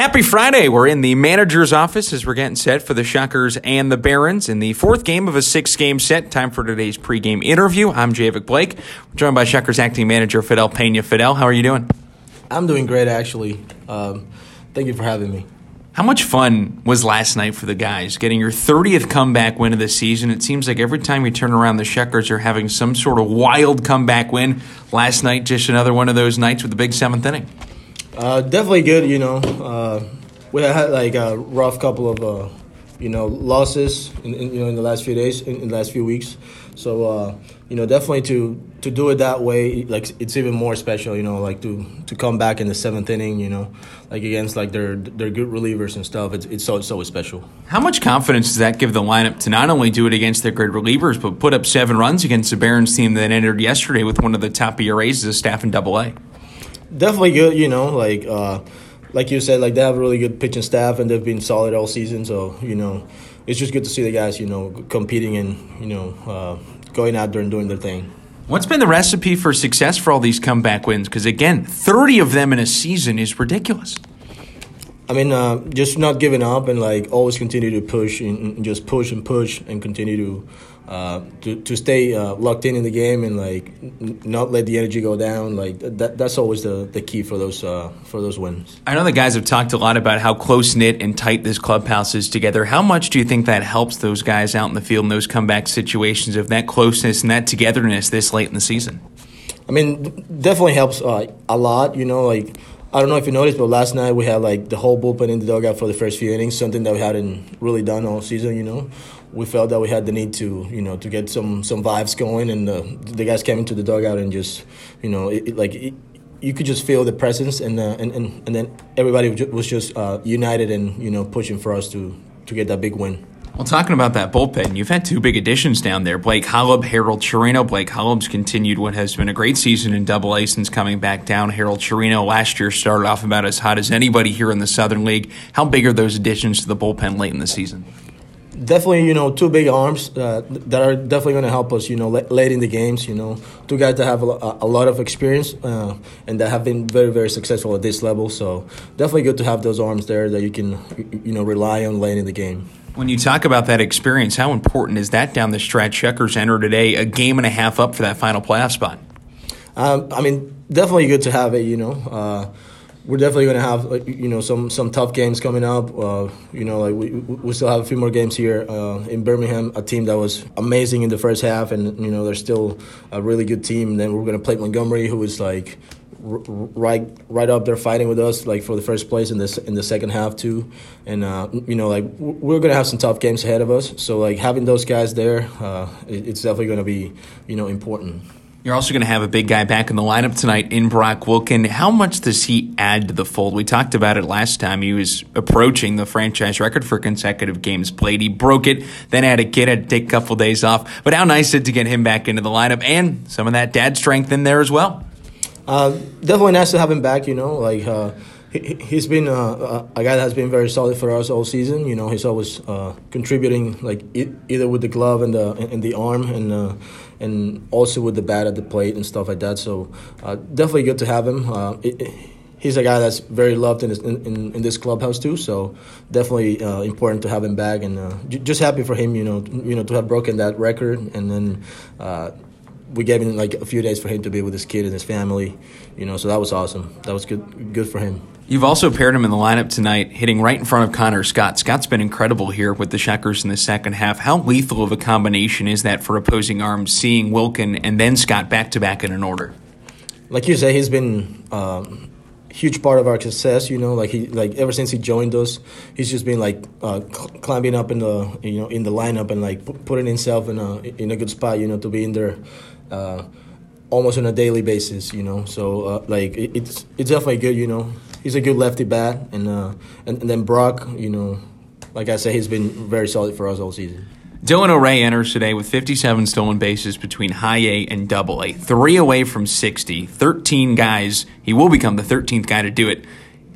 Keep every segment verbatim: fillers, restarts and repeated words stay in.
Happy Friday. We're in the manager's office as we're getting set for the Shuckers and the Barons in the fourth game of a six-game set. Time for today's pregame interview. I'm Javik Blake. We're joined by Shuckers acting manager Fidel Pena. Fidel, how are you doing? I'm doing great, actually. Um, thank you for having me. How much fun was last night for the guys, getting your thirtieth comeback win of the season? It seems like every time you turn around, the Shuckers are having some sort of wild comeback win. Last night, just another one of those nights with the big seventh inning. Uh, definitely good, you know. Uh, we had like a rough couple of, uh, you know, losses in, in you know in the last few days, in, in the last few weeks. So uh, you know, definitely to to do it that way, like it's even more special, you know, like to to come back in the seventh inning, you know, like against like their their good relievers and stuff. It's it's so so special. How much confidence does that give the lineup to not only do it against their good relievers, but put up seven runs against the Barons team that entered yesterday with one of the top E R As as a staff in Double A? Definitely good, you know, like uh, like you said, like they have a really good pitching staff and they've been solid all season. So, you know, it's just good to see the guys, you know, competing and, you know, uh, going out there and doing their thing. What's been the recipe for success for all these comeback wins? Because, again, thirty of them in a season is ridiculous. I mean, uh, just not giving up and, like, always continue to push and, and just push and push and continue to uh, to, to stay uh, locked in in the game and, like, n- not let the energy go down. Like, that that's always the, the key for those uh, for those wins. I know the guys have talked a lot about how close-knit and tight this clubhouse is together. How much do you think that helps those guys out in the field in those comeback situations of that closeness and that togetherness this late in the season? I mean, definitely helps uh, a lot, you know, like, I don't know if you noticed, but last night we had, like, the whole bullpen in the dugout for the first few innings, something that we hadn't really done all season, you know. We felt that we had the need to, you know, to get some, some vibes going, and uh, the guys came into the dugout and just, you know, it, it, like, it, you could just feel the presence, and uh, and, and, and then everybody was just uh, united and, you know, pushing for us to, to get that big win. Well, talking about that bullpen, you've had two big additions down there. Blake Holub, Harold Chirino. Blake Holub's continued what has been a great season in Double A since coming back down. Harold Chirino last year started off about as hot as anybody here in the Southern League. How big are those additions to the bullpen late in the season? Definitely, you know, two big arms uh, that are definitely going to help us, you know, late in the games, you know. Two guys that have a, a lot of experience uh, and that have been very, very successful at this level. So definitely good to have those arms there that you can, you know, rely on late in the game. When you talk about that experience, how important is that down the stretch? Shuckers enter today a game and a half up for that final playoff spot. Um, I mean, definitely good to have it, you know. Uh, we're definitely going to have, like, you know, some, some tough games coming up. Uh, you know, like we we still have a few more games here uh, in Birmingham, a team that was amazing in the first half, and, you know, they're still a really good team. And then we're going to play Montgomery, who is, like, right right up there fighting with us, like, for the first place in this in the second half too. And uh you know, like, we're gonna have some tough games ahead of us, so, like, having those guys there, uh it's definitely gonna be, you know, important. You're also going to have a big guy back in the lineup tonight in Brock Wilken. How much does he add to the fold? We talked about it last time. He was approaching the franchise record for consecutive games played. He broke it, then had a kid, had to take a couple days off. But how nice is it to get him back into the lineup and some of that dad strength in there as well? Uh, definitely nice to have him back, you know, like, uh, he, he's been uh, a guy that has been very solid for us all season. You know, he's always uh, contributing, like, e- either with the glove and the and the arm, and uh, and also with the bat at the plate and stuff like that. So uh, definitely good to have him. Uh, it, it, he's a guy that's very loved in this, in, in, in this clubhouse too. So definitely uh, important to have him back, and uh, j- just happy for him, you know, you know, to have broken that record, and then. Uh, We gave him, like, a few days for him to be with his kid and his family, you know, so that was awesome. That was good good for him. You've also paired him in the lineup tonight, hitting right in front of Connor Scott. Scott's been incredible here with the Shuckers in the second half. How lethal of a combination is that for opposing arms, seeing Wilken and then Scott back-to-back in an order? Like you say, he's been um, a huge part of our success, you know, like he like ever since he joined us, he's just been, like, uh, cl- climbing up in the, you know, in the lineup and, like, p- putting himself in a in a good spot, you know, to be in there Uh, almost on a daily basis, you know. So, uh, like, it, it's it's definitely good, you know. He's a good lefty bat, and, uh, and and then Brock, you know, like I said, he's been very solid for us all season. Dylan O'Ray enters today with fifty-seven stolen bases between high A and double A. Three away from sixty. thirteen guys. He will become the thirteenth guy to do it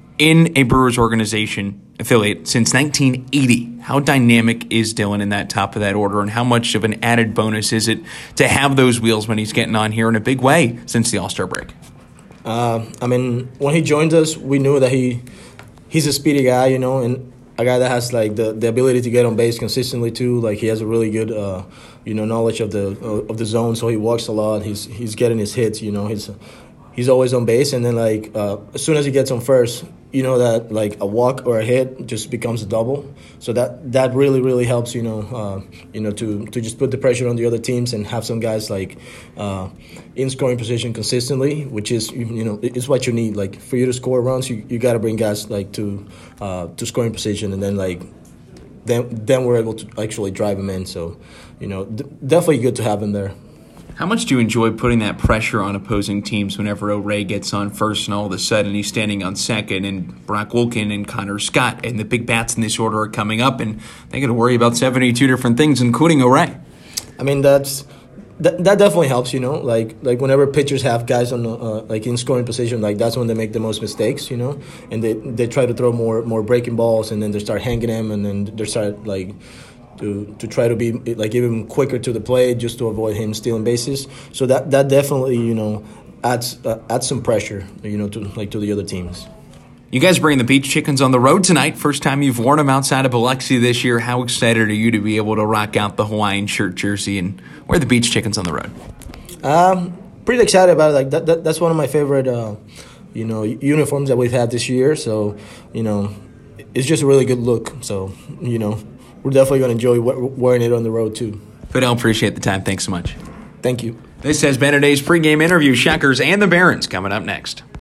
in a Brewers organization affiliate since nineteen eighty. How dynamic is Dylan in that top of that order, and how much of an added bonus is it to have those wheels when he's getting on here in a big way since the All-Star break? Uh, I mean, when he joined us, we knew that he he's a speedy guy, you know, and a guy that has like the, the ability to get on base consistently too. Like he has a really good, uh, you know, knowledge of the of the zone. So he walks a lot. He's he's getting his hits. You know, he's he's always on base. And then like uh, as soon as he gets on first, you know that like a walk or a hit just becomes a double. So that that really really helps. You know, uh, you know to to just put the pressure on the other teams and have some guys like uh, in scoring position consistently, which is you know it's what you need. Like for you to score runs, you, you got to bring guys like to uh, to scoring position, and then like then then we're able to actually drive them in. So you know d- definitely good to have him there. How much do you enjoy putting that pressure on opposing teams whenever O'Ray gets on first and all of a sudden he's standing on second and Brock Wilken and Connor Scott and the big bats in this order are coming up and they got to worry about seventy-two different things, including O'Ray? I mean, that's that, that definitely helps, you know. Like like whenever pitchers have guys on uh, like in scoring position, like that's when they make the most mistakes, you know. And they they try to throw more more breaking balls and then they start hanging them and then they start like. To, to try to be like even quicker to the plate just to avoid him stealing bases. So that, that definitely you know adds uh, adds some pressure you know to like to the other teams. You guys bring the Beach Chickens on the road tonight. First time you've worn them outside of Biloxi this year. How excited are you to be able to rock out the Hawaiian shirt jersey and wear the Beach Chickens on the road? Um, pretty excited about it. Like that, that that's one of my favorite uh, you know uniforms that we've had this year. So you know it's just a really good look. So you know. We're definitely going to enjoy wearing it on the road, too. Fidel, appreciate the time. Thanks so much. Thank you. This has been today's pregame interview. Shockers and the Barons coming up next.